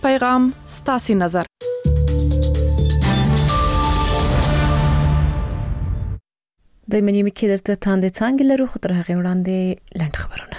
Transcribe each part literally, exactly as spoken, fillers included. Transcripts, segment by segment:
پیغام ستاسو نظر. دوی منی می کې درته تاندې څنګه لرو خو تر هغه وړاندې لنډ خبرونه.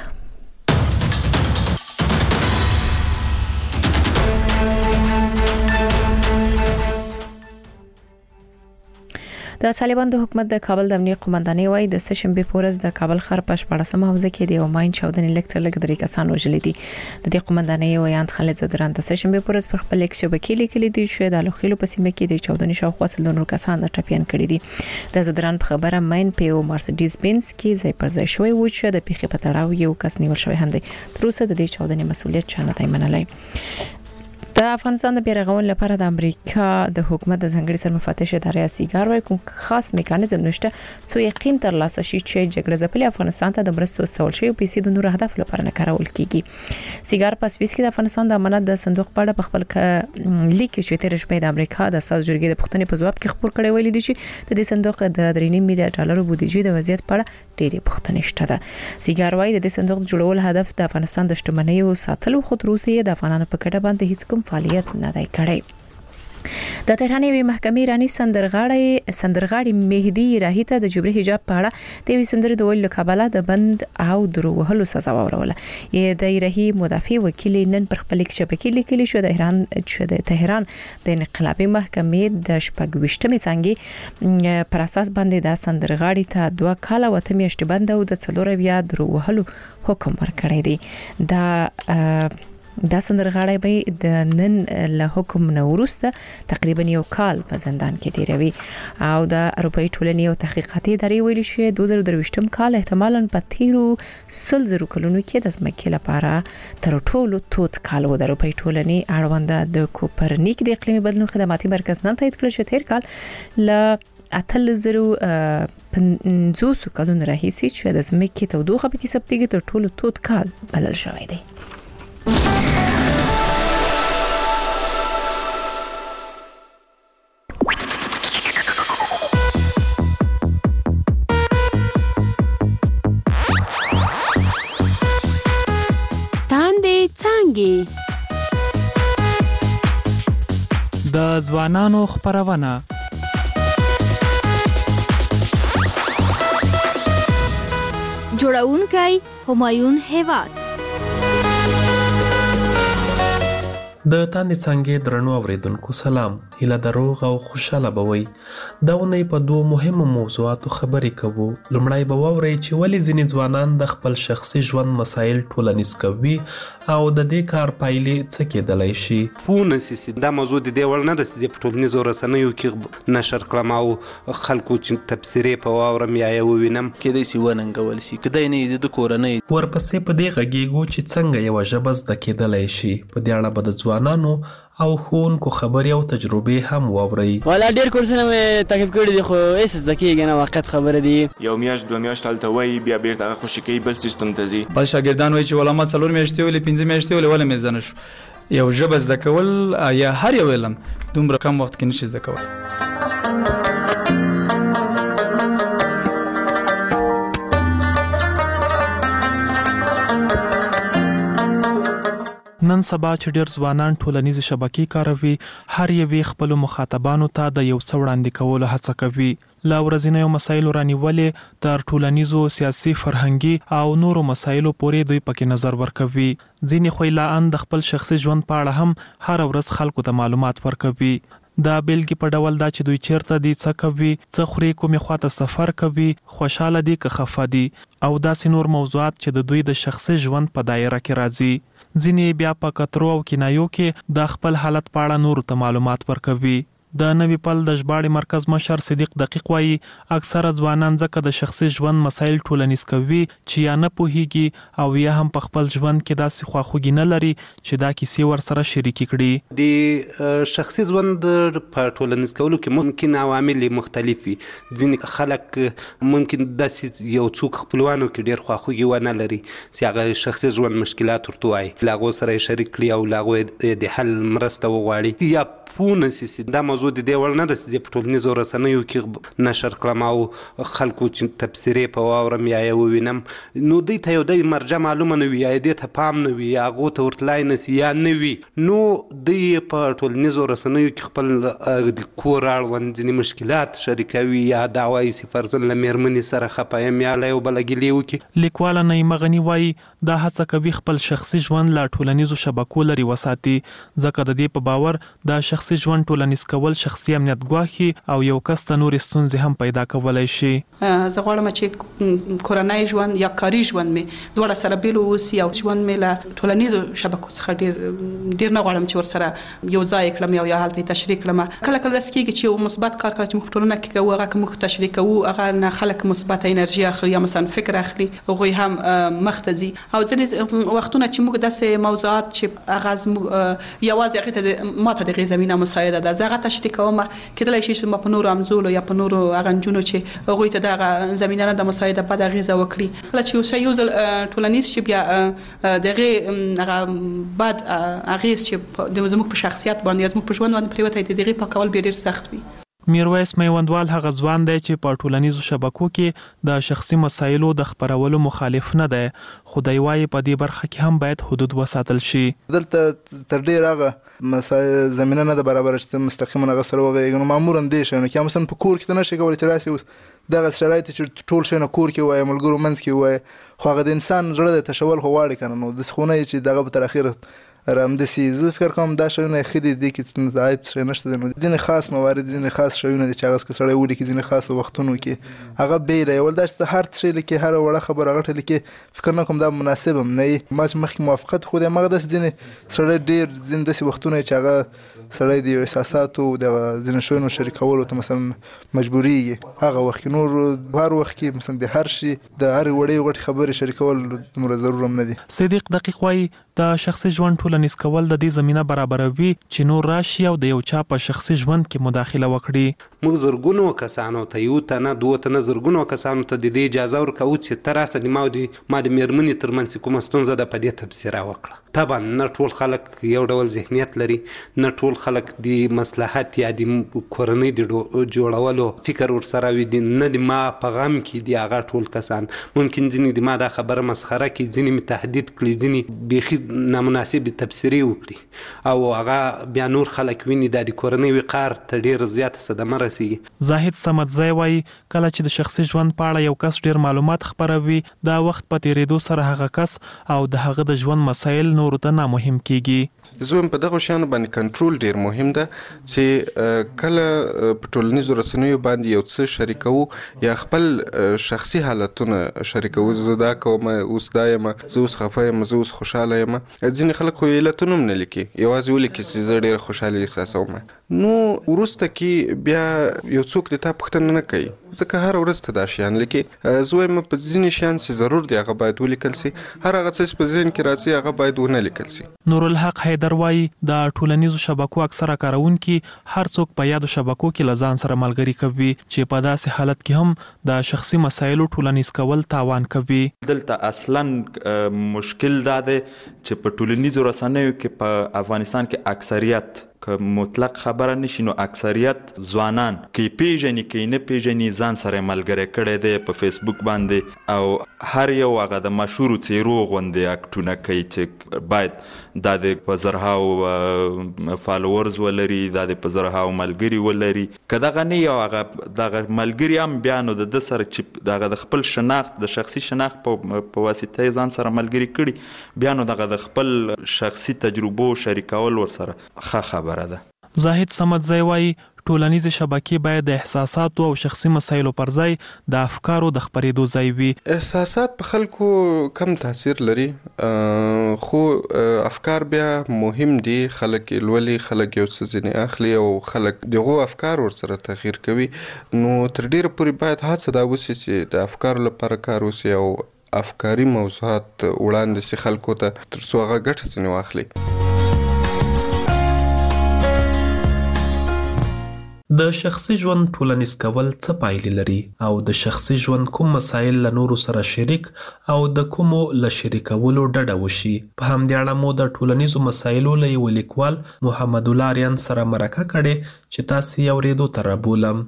د طالبان د حکومت د کابل د امنیت قومندانۍ وایي د سشنبه پورز د کابل ښار په شپاړسمه حوزه کې د یو ماین چاودنې لکټر لګ درې کسان وژل دي. د دې قومندانۍ وایي خالد زدران د سشنبه پورز پر خپل لیک شبکې لیکلي دي چې د لوخیلو په سیمه کې د چاودنې شاوخوا څلور کسان د ټپيان کړي دي. د زدران په خبره ماین په یو مرسيډیز بنز کې ځای پر ځای شوی و چې د پیښې په تړاو یو کس نیول شوی هم دی. تر اوسه د دې چاودنې مسؤلیت چا نه دی منلی. د افغانستان د بیرغون لپاره د امریکا د حکومت د ځنګړي سرمفتش ادارې سیګار وای کوم خاص میکانیزم نشته څو یقین تر لاسه شي چې جګړه ځپلي افغانستان ته د مرستو استول شي او پیسې د نور هدف لپاره نه کارول کیږي. سیګار په سویس کې د افغانستان د امنیت د صندوق په اړه په خپل لیک کې تیر شپه د امریکا د ساوث جرګې د پښتنې په ځواب کې خبر کړی ویل دي چې د دې صندوق د درې نیم میلیارډ ډالرو بودیجې د وضعیت په اړه ډېری پښتنې شته ده. سیګار وای د دې صندوق جوړول هدف د افغانستان د شتمنۍ او ساتلو خو تر اوسه د افغانانو په کډه باندې هیڅ کوم فعالیت نه دی کړی. د تهران یوې محکمې ایرانی سندرغاړي سندرغاړي مهدي راهی ته د جبري حجاب په اړه د وی سندرې د ویلو کابل د بند او درو وهلو سزا وروله. یې د راهی مدافع وکیل نن پر خپل شبکې لیکلي شو د ایران چې د تهران د انقلابي محکمې د شپږویشتمې څنګه پر اساس باندې د سندرغاړي ته دوه کاله وته میاشتې بند او د څلور بیا درو وهلو حکم ورکړی دی. دا دا سندرغاړی به د نن له حکم نه وروسته تقریبا یو کال په زندان کې تیروي او د اروپאי ټولنې او تحقیقاتي ادارې ویلي شي دوه زره درویشتم کال احتمالاً په تیرو سل زرو کلونو کې د ځمکې لپاره تر ټولو توت کال و. د اروپאי ټولنې اړوند د کوپرنیک د اقلیمي بدلون خدماتي مرکز نن تایید کړ چې تیر کال ل اتل زرو پنځوس کلونو راهیسي چې د ځمکې تودوخه په کې ثبتېږي تر ټولو توت کال بلل شوی دی. د ځوانانو خبرونه جوړونکی همایون هیواد د تاندې څنګه درنو اوریدونکو سلام. هیله دروغ او خوشاله بوي. دا ونې په دوه مهمو موضوعاتو خبرې کوو. لومړی به ووري چې ولې ځینې ځوانان د خپل شخصي ژوند مسایل ټولنیز کوي او د دې کار پایلې څه کېدلی شي. پونه سیسي دا موضوع د دې وړ نه ده چې په ټولنیزو رسنیو کې نشر کړم او خلکو چې تفسیرې په واورم یا یې ووینم کېدای شي وننګول شي کدی نه د کورنۍ. ورپسې په دې غږیږو چې څنګه یوه ژبه زده کېدلی شي. په دې اړه به د ځوانانو او ښوونکو خبرې او تجربې هم واورئ. والا ډېر کورسونه مې تعقیب کړي دي خو هېڅ زده کېږي نه وقت خبره دي. یو میاشت دوه میاشت هلته وایي بیا بېرته هغه خوشي کوي بل سیستم ته ځي. بل شاګردان وایي چې والا ما څلور میاشتې ولې پنځه میاشتې ولې ولې مې زده نه شو. یو ژبه زده کول یا هر یو علم دومره کم وخت کې نشي زده کولی. نن سبا چې ډېر ځوانان ټولنیز شبکې کاروي هر یوې خپل مخاطبانو ته د یو څه وړاندې کولو هڅه کوي. له ورځنیو مسایلو رانیولې تر ټولنیزو سیاسي فرهنګي او نورو مسایلو پورې دوی پکې نظر ورکوي. ځینې خو یې لا ان د خپل شخصي ژوند په اړه هم هر ورځ خلکو ته معلومات ورکوي. دا بیلګې په ډول دا چې دوی چیرته دي څه کوي څه خوري کومې خواته سفر کوي خوشحاله دي که خفه دي او داسې نور موضوعات چې د دوی د شخصي ژوند په دایره کې راځي. ځینې بیا په کترو او کنایو کې د خپل حالت په اړه نورو ته معلومات ورکوي. د نوي پل د ژباړې مرکز مشر صدیق دقیق وایي اکثره ځوانان ځکه د شخصي ژوند مسایل ټولنیز کوي چې یا نه پوهیږي او یا هم په خپل ژوند کې داسې خواخوږي نه لري چې دا کیسې ورسره شریکې کړي. د شخصي ژوند په ټولنیز کولو کې ممکن عوامل مختلف وي. ځینې خلک ممکن داسې یو څوک خپلوانو کې ډېر خواخوږي ونه لري چې هغه شخصي ژوند مشکلات ورته وایي له هغو سره یې شریک کړي او له هغو د حل مرسته وغواړي. یا پوه نسي دا موضوع د دې وړ نه ده چې په ټولنیزو رسنیو کې نشر کړم او خلکو چې تبصرې په واورم یا یې ووینم، نو دوی ته یو د مرجع معلومه نه وي یا دې ته پام نه وي یا هغو ته ورتلای نه سي یا نه وي، نو دوی په ټولنیزو رسنیو کې خپل د کور اړوند ځینې مشکلات شریکوي یا دعوا یې چې فرضاً له مېرمنې سره خفه یم یا له یو بله ګیلې وکړي. لیکواله نعیمه غني وایي دا هڅه کوي خپل شخصي ژوند له ټولنیزو شبکو لرې وساتي، ځکه د دې په باور دا شخصي ژوند ټولنیز کول شخصي امنیت ګواښي او یو کس ته نورې ستونزې هم پیدا کولی شي. زه غواړم چې کورنۍ ژوند یا کاري ژوند مې دواړه سره بیل واوسي او ژوند مې له ټولنیزو شبکو څخه ډېر ډېر نه غواړم چې ورسره یو ځای کړم یا هلته یې تشریح کړم. کله کله داسې کېږي چې یو مثبت کار کله چې موږ په ټولنه کې کوو هغه که موږ تشریح کوو هغه نه خلک مثبت انرژي اخلي یا مثلا فکر اخلي، هغوی هم مخ ته ځي. او ځینې وختونه چې موږ داسې موضوعات چې هغه زموږ یوازې هغې ته ما ته د هغې زمینه مساعده ده زه هغه تشریح کوم، کېدلی شي چې ما په نورو همزولو یا په نورو هغه نجونو چې هغوی ته دغه زمینه نه ده مساعده بد اغېزه وکړي. کله چې یو شی یو ځل ټولنیز شي بیا د هغې هغه بد اغېز چې زموږ په شخصیت باندې یا زموږ په ژوند باندې پرېوتی د هغې پاکول بیا ډېر سخت وي. میرویس میوندوال هغه ځوان دی چې په ټولنیزو شبکو کې د شخصي مسایلو د خپرولو مخالف نه دی، خو دی وایي په دې برخه کې هم باید حدود وساتل شي. دلته تر ډېر هغه مسایل زمینه نه ده برابره چې مستقیما هغه سره وغږېږو، نو معمولا دې شیانو کې مثلا په کور کې ته نشي کولی چې راسي اوس دغه شرایط چې ټول شی نه کور کې وایي ملګرو منځ کې وایي، خو هغه د انسان زړه دی تشول خو غواړي که نه، نو داسې خو نه چې دغه به تر اخره رامدسي. زه فکر کوم دا شیونه ښه دي، دې کې عیب څه نشته دی. نو ځینې خاص موارد ځینې خاص شیونه دي چې هغه که سړی ولیکي ځینې خاصو وختونو کې هغه بیله یول دا چې هر څه لیکي هره وړه خبره غټه لیکي، فکر نه کوم دا مناسب هم نه وي. ما چې مخکې موافقت خو دی هماغه داسې ځینې سړی ډېر ځینې داسې وختونه چې هغه سړی د یو احساساتو د ځینې شیانو شریکولو ته مثلا مجبورېږي، هغه وخت کې نور هر وخت کې مثلا د هر شي د هرې وړې غټې خبرې شریکول دومره ضرور هم نه دي. صدیق دقیق وایي د شخصي ژوند ټولنیز کول د دې زمینه برابروي چې نور راشي او د یو چا په شخصي ژوند کې مداخله وکړي. موږ زرګونو کسانو ته یو تنه دوه تنه زرګونو کسانو ته د دې اجازه ورکوو چې ته راسه د ما او د ما د مېرمنې ترمنځ کومه ستونزه ده په دې تبصره وکړه. طبعا نه ټول خلک یو ډول ذهنیت لري، نه ټول خلک د مصلحت یا د کورنۍ د جوړولو فکر ورسره وي، نه د ما په غم کې دي هغه ټول کسان. ممکن ځینې د ما دا خبره مسخره کړي، ځینې مې تهدید کړي، ځینې بیخي نامناسب تبصرې وکړي او هغه بیا نور خلک ویني دا د کورنۍ وقار ته ډېر زیاته صدمه رسېږي. زاهد صمدزی وایي کله چې د شخصي ژوند په اړه یو کس ډېر معلومات خپروي دا وخت په تېرېدو سره هغه کس او د هغه د ژوند مسایل نورو ته نامهم کېږي. زه هم په دغو شیانو باندې کنټرول ډېر مهم ده چې کله په ټولنیزو رسنیو باندې یو څه شریکوو یا خپل شخصي حالتونه شریکوو، زه دا کوم اوس دا یم، زه اوس خفه یم، زه اوس خوشحاله یم. ځینې خلک خو علتونه هم نه لیکي، یوازې ولیکي چې زه ډېره خوشحالي احساسوم. نو وروسته کې بیا یو څوک د تا پوښتنه نه کوي، ځکه هر ورځ ته دا شیان لیکي. زه وایم په ځینې شیان چې ضرور دی هغه باید ولیکل سي، هر هغه څه چې په ذهن کې راځي هغه باید ونه لیکل سي. نورالحق حیدر وایي د ټولنیزو شبکو اکثره کاروونکي هر څوک په یادو شبکو کې له ځان سره ملګري کوي چې په داسې حالت کې هم د شخصي مسایلو ټولنیز کول تاوان کوي. دلته اصلا مشکل دا دی چې په ټولنیزو رسنیو کې په افغانستان کې اکثریت که مطلق خبره نشي نو اکثریت ځوانان کې پیژني کې نه پیژني ځان سره ملګری کړی دی په فیسبوک باندې او هر یو هغه د مشهورو څیرو غوندې اکټونه کوي چې باید دا د په زرهاو فالوورز ولري، دا د په زرهاو ملګري ولري. که دغه نه یو هغه دغه ملګري هم بیا نو د ده سره چې دغه د خپل شناخت د شخصي شناخت په واسطه یې ځان سره ملګري کړي، بیا نو دغه د خپل شخصي تجربو شریکول ورسره ښه خبره. زاهد صمدزی وایي ټولنیزې شبکې باید د احساساتو او شخصي مسایلو پر ځای د افکارو د خپرېدو ځای وي. احساسات په خلکو کم تاثیر لري، خو افکار بیا مهم دي. خلک یې لولي، خلک یو څه ځینې اخلي او خلک دغو افکار ورسره تغییر کوي. نو تر ډېره پورې باید هڅه دا وسي چې د افکارو لپاره کار وسي او افکاري موضوعات وړاندې سي خلکو ته تر څو هغه ګټه ځینې واخلي. د شخصي ژوند ټولنیز کول څه پایلې لري او د شخصي ژوند کوم مسایل له نورو سره شریک او د کومو له شریکولو ډډه وشي. په همدې اړه مو د ټولنیزو مسایلو له یو لیکوال محمد الله آریان سره مرکه کړې چې تاسو یې اورېدو ته رابولم.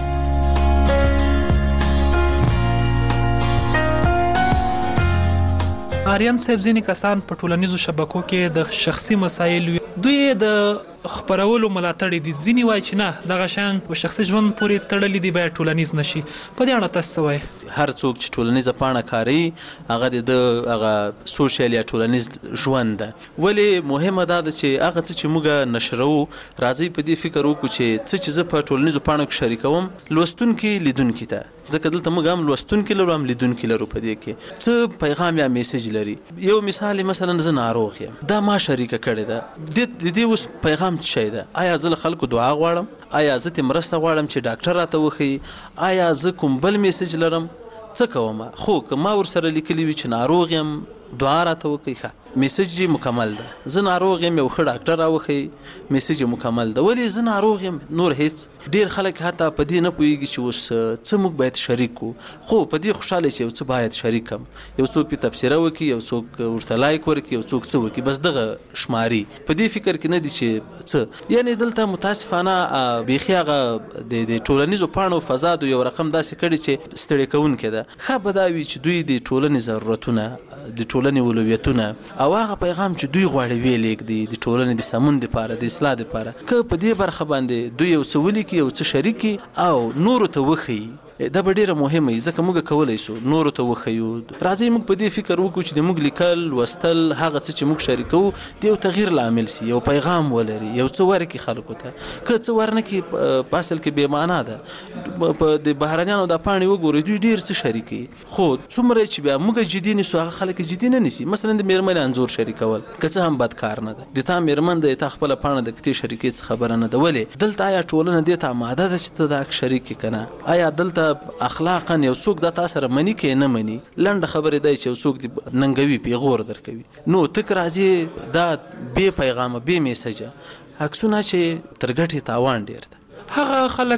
آریان صاحب ځینې کسان په ټولنیزو شبکو کې د شخصي مسایل دوی د خبرولو ملاتړ دي، ځینې وایي چې نه دغه شیان په شخصي ژوند پورې تړلي دي باید ټولنیز نشي. په دې اړه تاسو څه وایي؟ هر څوک چې ټولنیزه پاڼه کاروي هغه د هغه سوشل یا ټولنیز ژوند ده. ولې مهمه دا ده چې هغه څه چې موږ نشروو راځي په دې فکر وکړو چې څه چې زه په ټولنیزو پاڼو کې شریکوم لوستونکي لیدونکي ته، ځکه دلته موږ هم لوستونکي لرو هم لیدونکي لرو، په دې کې څه پیغام یا میسج لري. یو مثال مثلا زه ناروغ یم، دا ما شریکه کړې ده، د دې اوس پیغام څه شی ده؟ آیا زه له خلکو دعا غواړم؟ آیا زه ترې مرسته غواړم چې ډاکټر راته وښیي؟ آیا زه کوم بل میسج لرم؟ څه کوم؟ خو که ما ورسره لیکلي وي چې ناروغ یم دعا راته وکړي، ښه میسج یې مکمل ده. زه ناروغ یم یو ښه ډاکټر راوښیي، میسج یې مکمل ده. ولې زه ناروغ یم نور هیڅ؟ ډېر خلک حتی په دې نه پوهېږي چې اوس څه موږ باید شریک کړو، خو په دې خوشحاله چې یو څه باید شریک کړم. یو څوک پې تبصره وکړي، یو څوک ورته لایک ورکړي، یو څوک څه وکړي، بس دغه شماري په دې فکر کې نه دي چې څه. یعنې دلته متاسفانه بیخي هغه د ټولنیزو پاڼو فضا د یو رقم داسې کړي چې ستړی کوونکی ده. ښه به دا وي چې دوی د ټولنې ضرورتونه، د ټولنې اولویتونه او هغه پیغام چې دوی غواړي ویې لېږدي د ټولنې د سمون دپاره، د اصلاح دپاره، که په دې برخه باندې دوی یو څه ولیکي، یو څه شریک کړي او نورو ته وښیي، دا به ډیره مهمه وي. ځکه موږ کولی شو نورو ته وښیو. راځئ موږ په دې فکر وکړو چې د موږ لیکل لوستل هغه څه چې موږ شریکوو د یو تغییر لامل سي، یو پیغام ولري، یو څه ورکړي خلکو ته. که څه ورنکړي په اصل کې بې معنا ده. په د بهرنیانو دا پاڼې وګورئ دوی ډېر څه شریکوي، خو څومره چې بیا موږ جدي نیسو هغه خلک جدي نه نیسي. مثلا د میرمنې انځور شریکول که څه هم بد کار نه ده، د تا میرمن ده، تا خپله پاڼه د کتې شریکې څه خبره نه ده. ولې دلته آیا ټولنه دې ته آماده ده چې ته دا شریک کړې که نه؟ آیا دلته اخلاق یو څوک دا تا سره مني که نه مني؟ لنډه خبرې دی چې یو څوک دې ننګوي، پیغور درکوي، نو تک راځي دا بې پیغامه بې میسجه عکسونه چې تر ګټې تاوان ډېر ده. هغه خلک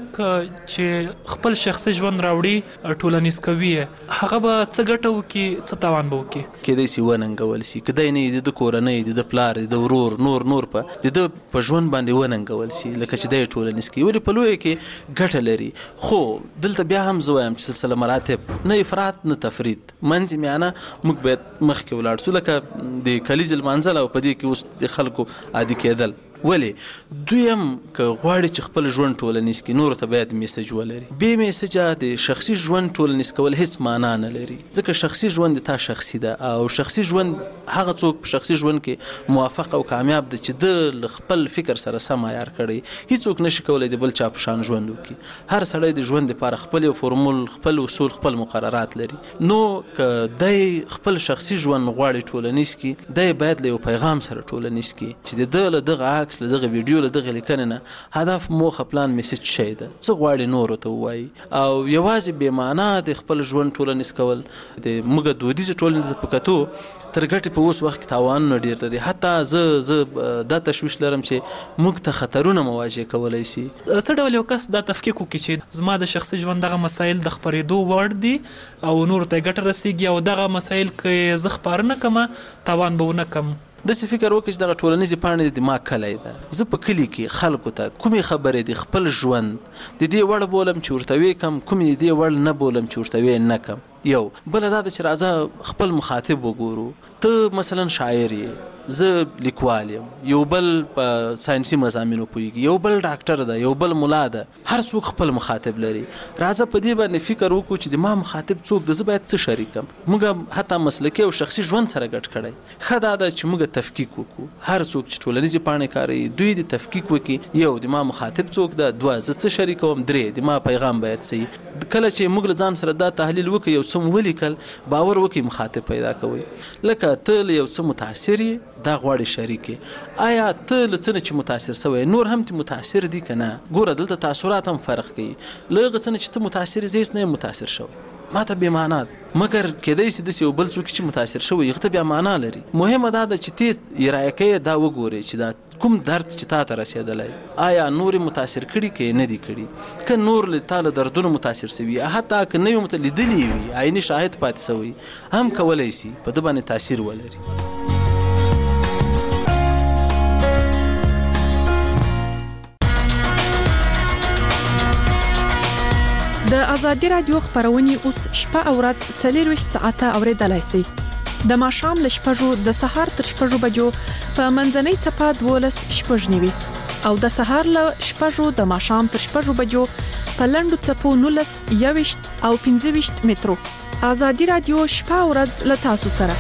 چې خپل شخصي ژوند راوړي ټولنیز کوي هغه به څه ګټه وکړي، څه تاوان به وکړي؟ کیدای شي وننګول شي، کدی نه د کورنۍ، د پلار، د ورور، نور نور په د په ژوند باندې وننګول شي، لکه چې د ټولنیز کوي. ولې په لویه کې ګټه لري، خو دلته بیا هم زه وایم چې سلسله مراتب، نه افراط نه تفرید، منځ میانه موږ باید مخکې ولاړ سو، لکه د کلیز لمانځل او په دې کې اوس د خلکو عادي کېدل. ولې دویم که غواړي چې خپل ژوند ټولنیز کړي نور ته باید میسج ولري. بې میسجه د شخصي ژوند ټولنیز کول هیڅ معنا نه لري، ځکه شخصي ژوند تا شخصي ده او شخصي ژوند هغه څوک په شخصي ژوند کې موافق او کامیاب دی چې د خپل فکر سره سم عیار کړي. هیڅوک نشي کولی د بل چا په شان ژوند وکړي. هر سړی د ژوند لپاره خپل یو فورمول، خپل اصول، خپل مقررات لري. نو که دی خپل شخصي ژوند غواړي ټولنیز کړي، دی باید له یو پیغام سره ټولنیز کړي چې د ده له دغه عکس، له دغه ویډیو، له دغه لیکنې نه هدف، موخه، پلان، میسج شی ده، څه غواړي نورو ته ووایي. او یوازې بې معنا د خپل ژوند ټولنیز کول د موږ دودیزې ټولنې ته په کتو تر ګټې په اوس وخت کې تاوانونه ډېر لري. حتی زه زه دا تشویش لرم چې موږ ته خطرونه مواجه کولی شي. څه ډول یو کس دا تفکیک وکړي چې زما د شخصي ژوند دغه مسایل د خپرېدو وړ دي او نورو ته ګټه رسیږي او دغه مسایل که زه خپاره نه کړم تاوان به ونه کړم؟ داسې فکر وکړي چې دغه ټولنیزې پاڼې د دماغ کلی ده. زه په کلي کې خلکو ته کومې خبرې د خپل ژوند د دې وړ بولم چې ورته ویې کړم، کومې د دې وړ نه بولم چې ورته ویې نه کړم. یو بله دا ده چې راځه خپل مخاطب وګورو. ته مثلا شاعر یې، زه لیکوال یم، یو بل په ساینسي مضامینو پوهېږي، یو بل ډاکټر ده، یو بل ملا ده، هر څوک خپل مخاطب لري. راځه په دې باندې فکر وکړو چې د ما مخاطب څوک ده، زه باید څه شریک کړم. موږ حتی مسلکي او شخصي ژوند سره ګډ کړی. ښه دا ده چې موږ تفکیک وکړو. هر څوک چې ټولنیزې پاڼې کاروي دوی د تفکیک وکړي. یو د ما مخاطب څوک ده، دوه زه څه شریکوم، درې د ما پیغام باید صحیح. کله چې موږ له ځان سره دا تحلیل وکړو، یو څه مو ولیکل، باور وکړئ مخاطب پیدا کوئ. لکه ته له یو څه متاثر یې، دا غواړي شریک یې. آیا ته له څه نه چې متاثر سوی نور هم ته متاثر دي که نه؟ ګوره دلته تاثرات هم فرق کوي. له هغه څه نه چې ته متاثر یې، زه هېڅ نه یم متاثر شوی. ماته بې معنا ده. مګر کېدای شي داسې یو بل څوک چې متاثر شوی هغه ته بیا معنا لري. مهمه دا ده چې ته ارایه کوې دا وګورې چې دا کوم درد چې تا ته رسېدلی آیا نور متاثر کړي که نه دي کړي، که نور له تا له دردونو متاثر شوي حتی که نه یې لیدلی وي عیني شاهد پاتې شوی هم کولی شي په ده باندې تاثیر ولري. د ازادي رادیو خبرونه اوس شپه او ورځ څلور ویشت ساعته اوریدلای شئ. د ماښام له شپږو د سهار تر شپږو بجو په منځنۍ څپه دولس شپږ نیوي او د سهار له شپږو د ماښام تر شپږو بجو په لنډو څپو نولس یوویشت او پنځه ویشت مترو. ازادي رادیو شپه او ورځ له تاسو سره.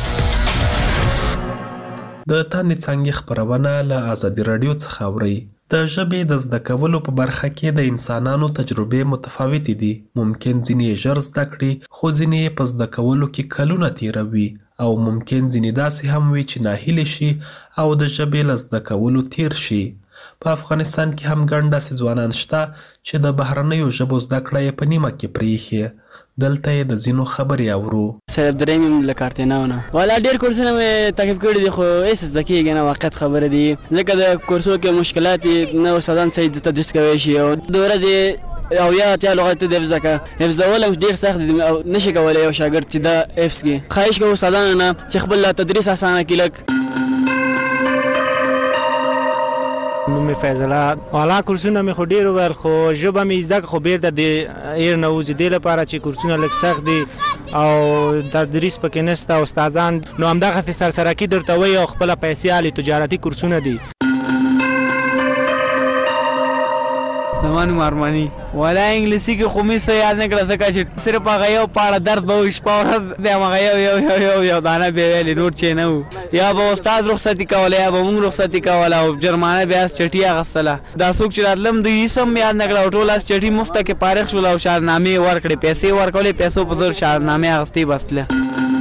د تاندې څانګې خبرونه له ازادي رادیو څخه اورئ. د ژبې د زده کولو په برخه کې د انسانانو تجربې متفاوتې دي. ممکن ځینې یې ژر زده کړي خو ځینې یې په زده کولو کې کلونه تیروي او ممکن ځینې داسې هم وي چې ناهیلې شي او د ژبې له زده کولو تیر شي. په افغانستان کې هم ګڼ داسې ځوانان شته چې د بهرنیو ژبو زده کړه یې په نیمه کې پرېښې. دلته یې د ځینو خبرې اورو. سید عبدالرحیم یم له کارتیناونه. والا ډېر کورسونه مې تعقیب کړي دي خو هېڅ زده کېږي نه، واقعیت خبره دي. ځکه د کورسونو کې مشکلات نه استادان صحیح تدریس کوی شي او د ورځې او یا اتیا لغات ته د حفظ کړه حفظول هم ډېر سخت دي او نشي کولی یو شاګرد چې دا حفظ کړي. خواهش کوو استادانو نه چې خپل تدریس اسانه کړي. لږ نوم مې فیض الله. والا کورسونه مې خو ډېر وویل خو ژبه مې زده کړه خو بېرته د ایر نه وځي دې لپاره چې کورسونه لږ سخت دي او تدریس پکې نشته. استادان نو همدغسې سرسرکي درته وایي او خپله پیسې اخلي. تجارتي کورسونه دي. زما نوم ارماني. والا انګلیسي کې خو مې څه یاد نه کړه ځکه چې صرف هغه یو پاړه درس به وي شپه ورځ د همغه یو یو یو یو یو دانه به ویلې نور چې نه وو. یا به استاد رخصتي کوله یا به موږ رخصتي کوله او جرمانه بیا چټي اخیستله. دا څوک چې راتلم د هېڅ هم یاد نه کړه او ټول چټي مفته کې فارغ شول او شعرنامې ورکړې. پیسې ورکولې پیسو په زور شعرنامې اخیستې بس تله.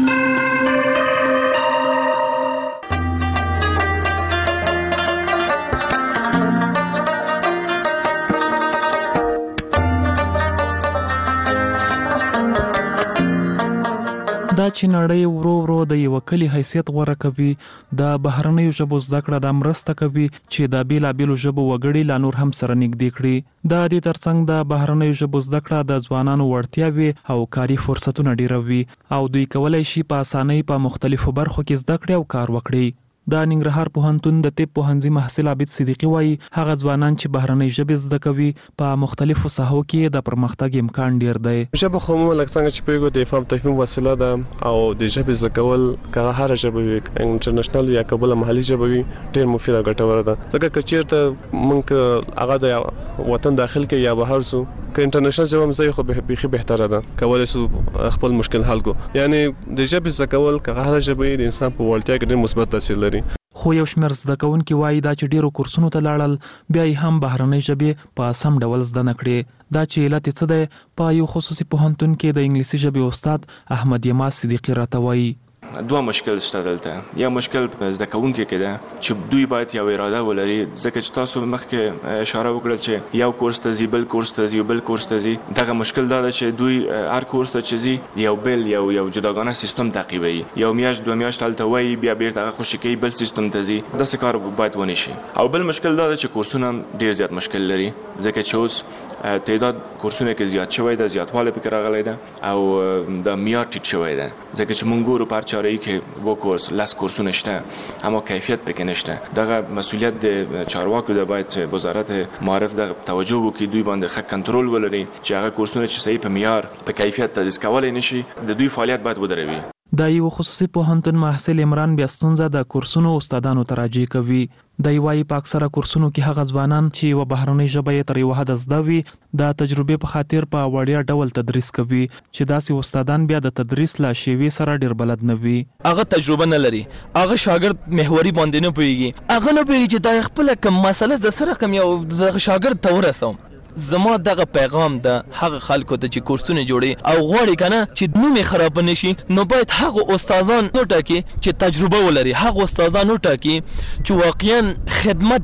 دا چې نړۍ ورو ورو د یو کلی حیثیت غوړه کوي د بهرنیو ژبو زده کړه د مرسته کوي چې د بیلابیلو ژبو وګړي لا نور هم سره نږدې کړي. د دې ترڅنګ د بهرنیو ژبو زده کړه د ځوانانو وړتیاوي او کاري فرصتونه ډیروي او دوی کولای شي په اسانۍ په مختلفو برخو کې زده کړي او کار وکړي. د ننګرهار پوهنتون د طب پوهنځي محصل عابد صدیقي وایي هغه ځوانان چې بهرنۍ ژبې زده کوي په مختلفو ساحو کې د پرمختګ امکان ډیر دی. ژبه خو مو لکه څنګه چې پیګو د افهام تفهیم وسیله ده او د ژبې زده کول که هر ژبه وي انټرنیشنل یا کبل محلي ژبه وي ډیر مفیده ګټوره ده. ځکه که چیرته مونږ هغه د وطن داخل کې یا بهر سو که انټرنیشنل ژبه مزه خو به بيخي بهتره ده کولای سو خپل مشکل حل کو. یعنی د ژبې زده کول که هر ژبه د انسان په وړتیا کې ډیر مثبت تاثیر لري. خو یو شمېر زده کوونکي وایي دا چې ډیرو کورسونو ته لاړل بیا یې هم بهرنۍ ژبې په سم ډول زده نه کړې. دا چې علت یې څه دی په یو خصوصي پوهنتون کې د انګلیسي ژبې استاد احمد یماز صدیقي راته وایي. دوه مشکل شته دلته. یو مشکل زده کوونکو کې ده چې دوی باید یو اراده ولري ځکه چې تاسو مخکې اشاره وکړه چې یو کورس ته ځي بل کورس ته ځي بل کورس ته ځي. دغه مشکل دا ده چې دوی هر کورس ته چې ځي یو بل یو یو جداګانه سیستم تعقیبوي. یو میاشت دوه میاشت هلته وایي بیا بیرته هغه خوشي کوي بل سیستم ته ځي. داسې کار باید ونه شي. او بل مشکل دا ده چې کورسونه ډېر زیات مشکل لري ځکه چې اوس تعداد کورسونه کې زیات شوی ده زیاتوالی پکې راغلی ده او د معیار ټیټ شوی ده ځکه چې موږ ګورو په هر چاره‌ای کې و کورس لاس کورسونه شته اما کیفیت پکې نشته. دغه مسؤلیت د چارواکو د باید وزارت معارف د توجه وکړي دوی باندې ښه کنټرول ولري چې هغه کورسونه چې صحیح په معیار په کیفیت تدریس کولی نشي د دوی فعالیت باید ودروي. د یو خصوصي پوهنتون محصل عمران بیا ستونزه د کورسونو استادانو ته راجع کوي. د یوای په اکثره کورسونو کې هغه ځوانان چې و بهرنۍ ژبه یې تر یو حد زده وي د تجربې په خاطر په وړیا ډول تدریس کوي چې داسې استادان بیا د تدریس لا شیوي سره ډیر بلد نه وي. هغه تجربه نه لري. هغه شاګرد محوري باندې نه پوهیږي. هغه نه پوهیږي چې دا خپل کوم مسله ز سره کوم یو شاګرد ته ورسوم. زما دغه پیغام ده هغه خلکو ته چې کورسونه جوړي او غواړي کنه چې نوم یې خراب نشي نو باید هغه استادان نو ټاکي چې تجربه ولري. هغه استادان نو ټاکي چې واقعا خدمت وکړي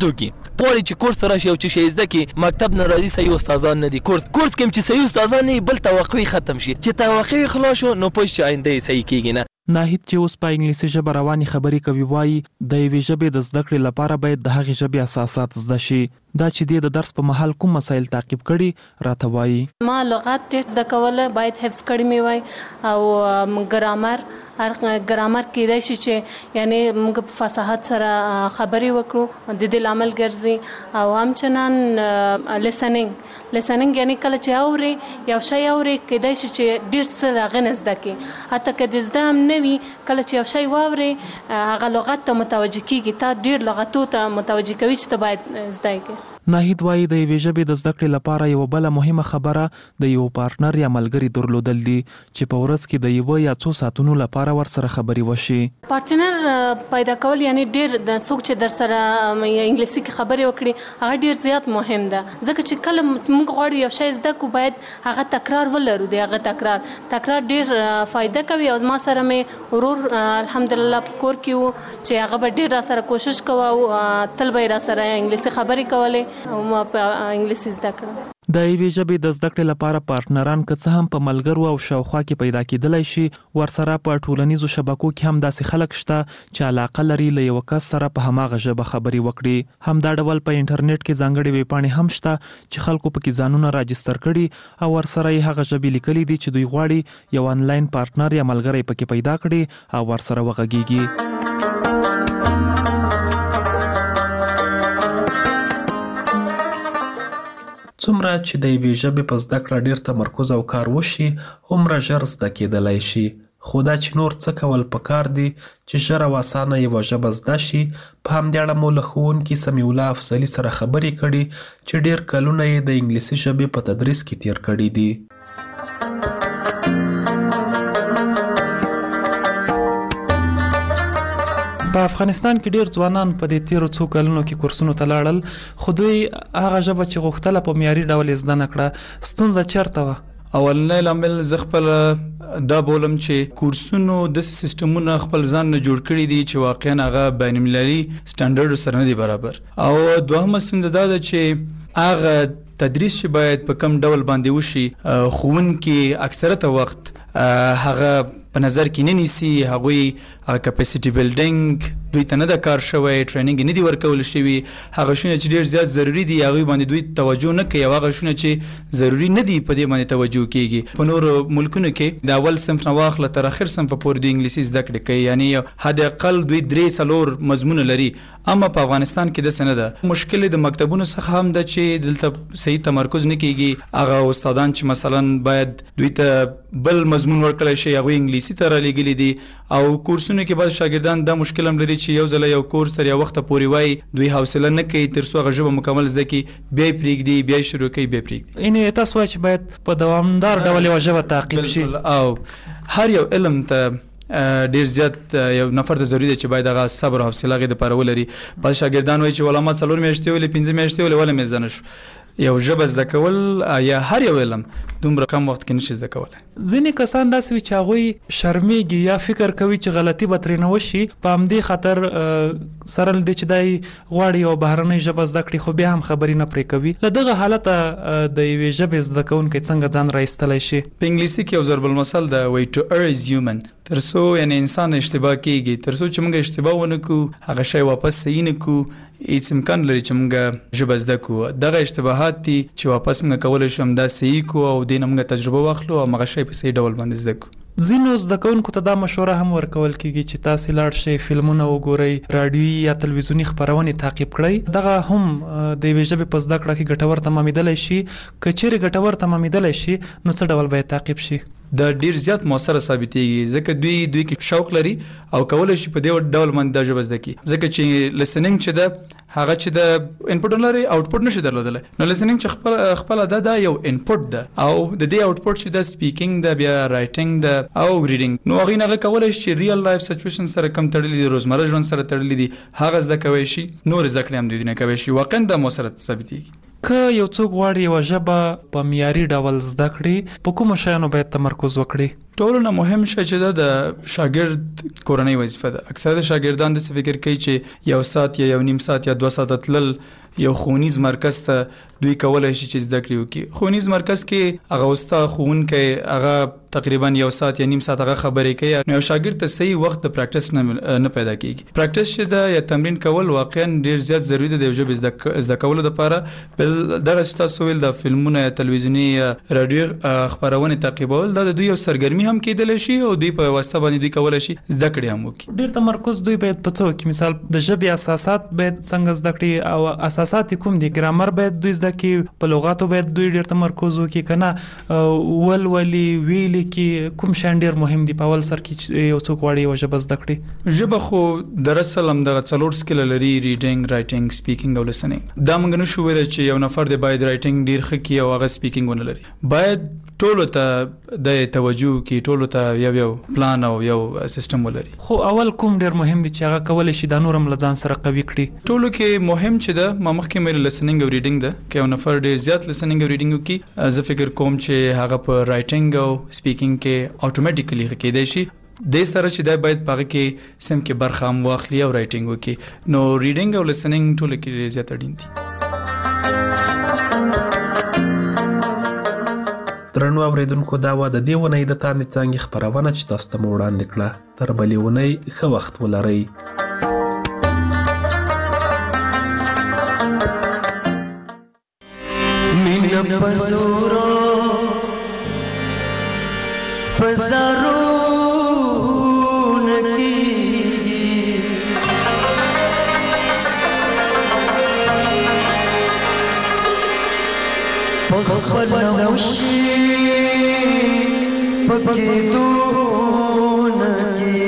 غواړي چې کورس راشي او چې شي زده کی مکتب نه راځي صحیح استادان نه دي کورس کورس کې چې صحیح استادان نه بل توقع ختم شي چې توقع خلاص شو نو پوه شي آینده صحیح کیږي نه. ناهید چې اوس په انګلیسي ژبه رواني خبرې کوي وایي د یوې ژبې د زده کړې لپاره باید د هغې ژبې اساسات زده شي. دا چې د درس په مهال کوم مسایل تعقیب کړي راته وایي. ما لغات ډېر زده کوله باید حفظ کړي مې وای او ګرامر ګرامر کېدای شي چې یعنی موږ په فصاحت سره خبرې وکړو د دې لامل ګرځي او همچنان لیسنینګ لیسنینګ یعنی کله چې اوري یو شی اوري کېدای شي چې ډېر څه د هغه نه زده کړي حتی که د زده هم نه وي کله چې یو شی واوري هغه لغت ته متوجه کېږي تا ډېر لغتو ته متوجه کوي چې ته باید زده کړې. ناهید وایي د یوې ژبې د زده کړې لپاره یو بله مهمه خبره د یو پارتنر یا ملګري درلودل دي چې په ورځ کې د یو یا څو ساعتونو لپاره ورسره خبرې وشي. پارتنر پیدا کول یعنی ډېر د څوک چې در سره انګلیسي کې خبرې وکړي هغه ډېر زیات مهم ده ځکه چې کله موږ غواړو یو شی زده کړو باید هغه تکرار ولرو د هغه تکرار تکرار ډېر فایده کوي او ما سره مې ورور الحمدلله په کور کې و چې هغه به ډېر را سره کوشش کوه او تل به یې را سره انګلیسي خبرې کولې او ما په انګلیسي زده کړم. د یوې ژبې د زده کړې لپاره پارتنران که څه هم په ملګرو او شاوخوا کې پیدا کېدلی شي ورسره په ټولنیزو شبکو کې هم داسې خلک شته چې علاقه لري له یو کس سره په هماغه ژبه خبرې وکړي. همدا ډول په انټرنیټ کې ځانګړې ویبپاڼې هم شته چې خلکو پکې ځانونه راجستر کړي او ورسره یې هغه ژبې لیکلي دي چې دوی غواړي یو آنلاین پارتنر یا ملګری پکې پیدا کړي او ورسره وغږیږي. څومره چې د یوې ژبې په زده کړه ډېر تمرکز او کار وشي هومره ژر زده کېدلی شي خو دا چې نور څه کول پکار دي چې ژر او اسانه یوه ژبه زده شي. په همدې اړه مو له ښوونکي سمیع الله افضلي سره خبرې کړي چې ډېر کلونه یې د انګلیسي ژبې په تدریس کې تیر کړي دي. په افغانستان کې ډیر ځوانان په دې تیرو څو کلونو کې کورسونو ته لاړل خو دوی هغه ژبه چې غوښتله په معیاري ډول یې زده نه کړه. ستونزه چیرته وه؟ اولنی لامل زه خپل دا بولم چې کورسونو داسې سیستمونه خپل ځان نه جوړ کړي دي چې واقعا هغه بین المللي سټانډرډ سره نه دي برابر. او دوهمه ستونزه دا ده چې هغه تدریس چې باید په کم ډول باندې وشي ښوونکي اکثرته وخت هغه په نظر کې نه نیسي هغوی کپاسټي بلډینګ دوی ته نه ده کار شوی ټریننګ نه دي ورکول شوي هغه شونه چې ډېر زیات ضروري دي هغوی باندې دوی توجه نه کوي او هغه شونه چې ضروري نه دي په دې باندې توجه کیږي. په نورو ملکونو کې د اول صنف نه واخله تر اخر صنف پورې د انګلیسي زده کړې کوي یعنی حد اقل دوی درې څلور مضمونه لري اما په افغانستان کې داسې نه ده. مشکل د مکتبونو څخه هم ده چې دلته صحیح تمرکز نه کیږي. هغه استادان چې مثلا باید دوی ته بل مضمون ورکړی شي هغوی انګلیسي ته رالیږلي دي او کورسونو کې بعض شاګردان دا مشکل هم لري چې یو ځله یو کورس تر یو وخته پورې وایي دوی حوصله نه کوي تر څو هغه ژبه مکمل زده کړي بیا یې پرېږدي بیا یې شروع کوي بیا یې پرېږدي. یعنې تاسو وایئ چې باید په دوامدار ډول یوه ژبه تعقیب شي او هر یو علم ته ډیر زیات یو نفر ته ضروري دی چې باید هغه صبر او حوصله هغې دپاره ولري. بعض شاګردان وایي چې والله ما څلور میاشتې ولې پنځه میاشتې ولې ولې مې زده نه شو. یو ژبه زده کول یا هر یو علم دومره کم وخت کې نشي زده کولی. ځینې کسان داسې وي چې هغوی شرمېږي یا فکر کوي چې غلطي به ترې نه وشي په همدې خاطر سره له دې چې دی غواړي یو بهرنۍ ژبه زده کړي خو بیا هم خبرې نه پرې کوي. له دغه حالته د یوې ژبې زده کوونکی څنګه ځان را ایستلی شي؟ په انګلیسي کې یو ضرب المثل ده وایي to err is human. تر څو یعنی انسان اشتباه کېږي تر څو چې موږ اشتباه ونه کړو هغه شی واپس صحیح نه کړو هیڅ امکان لري چې موږ ژبه زده کړو. دغه اشتباهات دي چې واپس موږ کولی شو همدا صحیح کړو او دې نه موږ تجربه واخلو او هغه شی په صحیح ډول باندې زده کړو. ځینو زده کوونکو ته دا مشوره هم ورکول کېږي چې تاسې لاړ شئ فلمونه وګورئ راډیوي یا تلویزیوني خپرونې تعقیب کړئ. دغه هم د یوې ژبې په زده کړه کې ګټور تمامېدلی شي. که چیرې ګټور تمامېدلی شي نو څه ډول باید تعقیب شي؟ دا ډیر زیات موثره ثابتېږي ځکه دوی دوی کې شوق لري او کولی شي په دې ډول باندې دا ژبه زده کړي. ځکه چې لیسنینګ چې ده هغه چې د انپوټ لري آوټپوټ نشي درلودلی نو لیسنینګ چې خپل خپله ده دا یو انپوټ ده او د دې آوټپوټ چې ده سپیکینګ ده بیا رایټینګ ده او ریډینګ نو هغوی نه هغه کولی شي چې ریل لایف سچویشن سره کم تړلي دي روزمره ژوند سره تړلي دي هغه زده کوی شي نورې زده کړې هم دوی نه کوی شي. واقعا دا موثره ثابتېږي. که یو څوک غواړي یوه ژبه په معیاري ډول زده کړي په کومو شیانو باید تمرکز وکړي؟ ټولو نه مهم شی چې دا د شاګرد کورنۍ وظیفه ده. اکثره د شاګردان د فکر کوي چې یو ساعت یا یو نیم ساعت یا دوه ساعت تلل یو ښوونیز مرکز ته دوی کولای شي چې زده کړې وکړي. ښوونیز مرکز کې هغه استاد ښوونکی هغه تقریبا یو ساعت یا نیم ساعت هغه خبرې کوي، نو یو شاګرد ته صحیح وخت د پریکټس نه نه پیدا کیږي. پریکټس چې دا یا تمرین کول واقعا ډیر زیات ضروری دی د یو ژبې زده کولو لپاره. بل دغه تاسو ویل د فلمونو یا تلویزیونی یا رادیو خبرونه تعقیبول دا د دوی یو سرګرمي هم کېدل شي او دوی په واسطه باندې دوی کولای شي زده کړې هم وکړي. ډیر تمرکز دوی باید په څه کې، مثال د ژبې اساسات باید څنګه زده کړي او اساسات کوم دي؟ ګرامر باید دوی زده کړي، په لغاتو باید دوی ډیر تمرکز وکړي کنه ولولي ویلي کې کوم شان ډیر مهم دي په اول سر کې یو څوک واړي او ژبه زده کړي؟ ژبه خو در اصل هم د څلور سکیل لري، ریډینګ، رائټینګ، سپیکینګ او لسنینګ. دا موږ نشو ویل چې یو نفر دی باید رائټینګ ډیر ښه کړي او هغه سپیکینګ ونه لري. باید ټولو ته د توجه کې، ټولو ته یو یو پلان او یو سیستم ولري. خو اول کوم ډیر مهم دي چې هغه کولای شي دا نورم لزان سره قوي کړي؟ ټولو کې مهم چې دا ما مخکې مې لسنینګ او ریډینګ ده، کې یو نفر ډیر زیات لسنینګ او ریډینګ وکړي، زه فکر کوم چې هغه په رائټینګ او سپیکینګ کې اتوماتیکلی کېدای شي. د سره چې دا باید پاره کې سم کې برخه هم واخلي او رائټینګ وکړي. نو ریډینګ او لسنینګ ټول کې زیات اړین دي. درنو اوریدونکو، دا و د دې ونې د تاندې څانګې خبرونه چې تاسو ته مو وړاندې کړه. تر بلې ونې ښه وخت ولرئ. مینه پزورو پزارو خبر نوشی پکی دونگی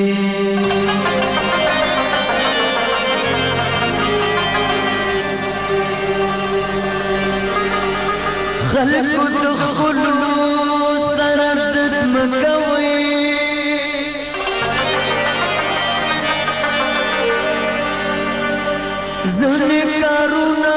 خلق دخلو سرزد مکوی زنی کارونا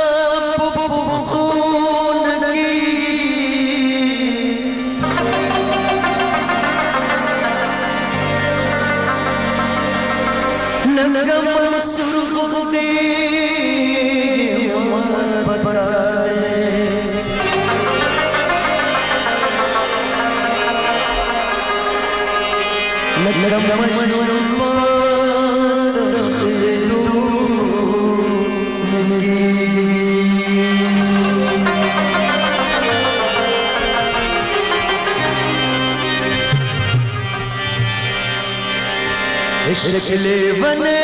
شکلے بنے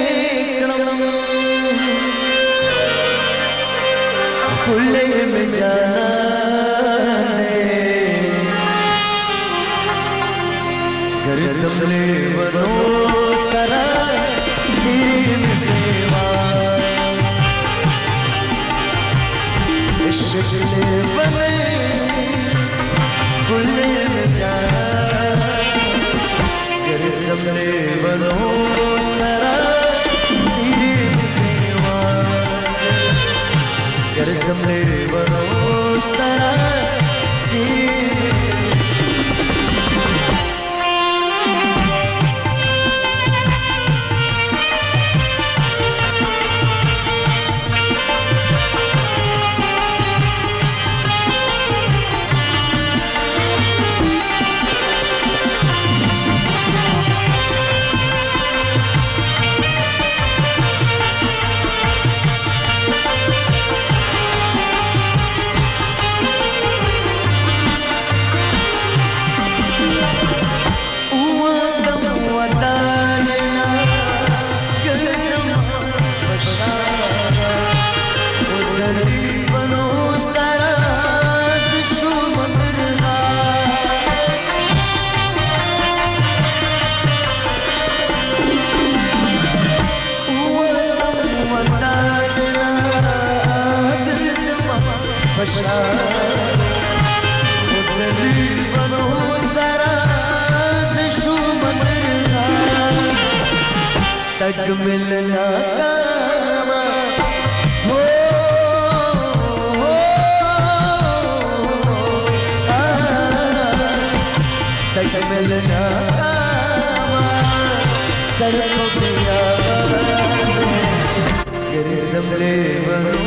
کلے میں جانا گر سملے بنو سرا زیر دیوار شکلے بنے کلے میں جانا زمنے بنو سرا زیر دیوار گر زمنے بنو سرا زیر तक मिलना हो ले बनो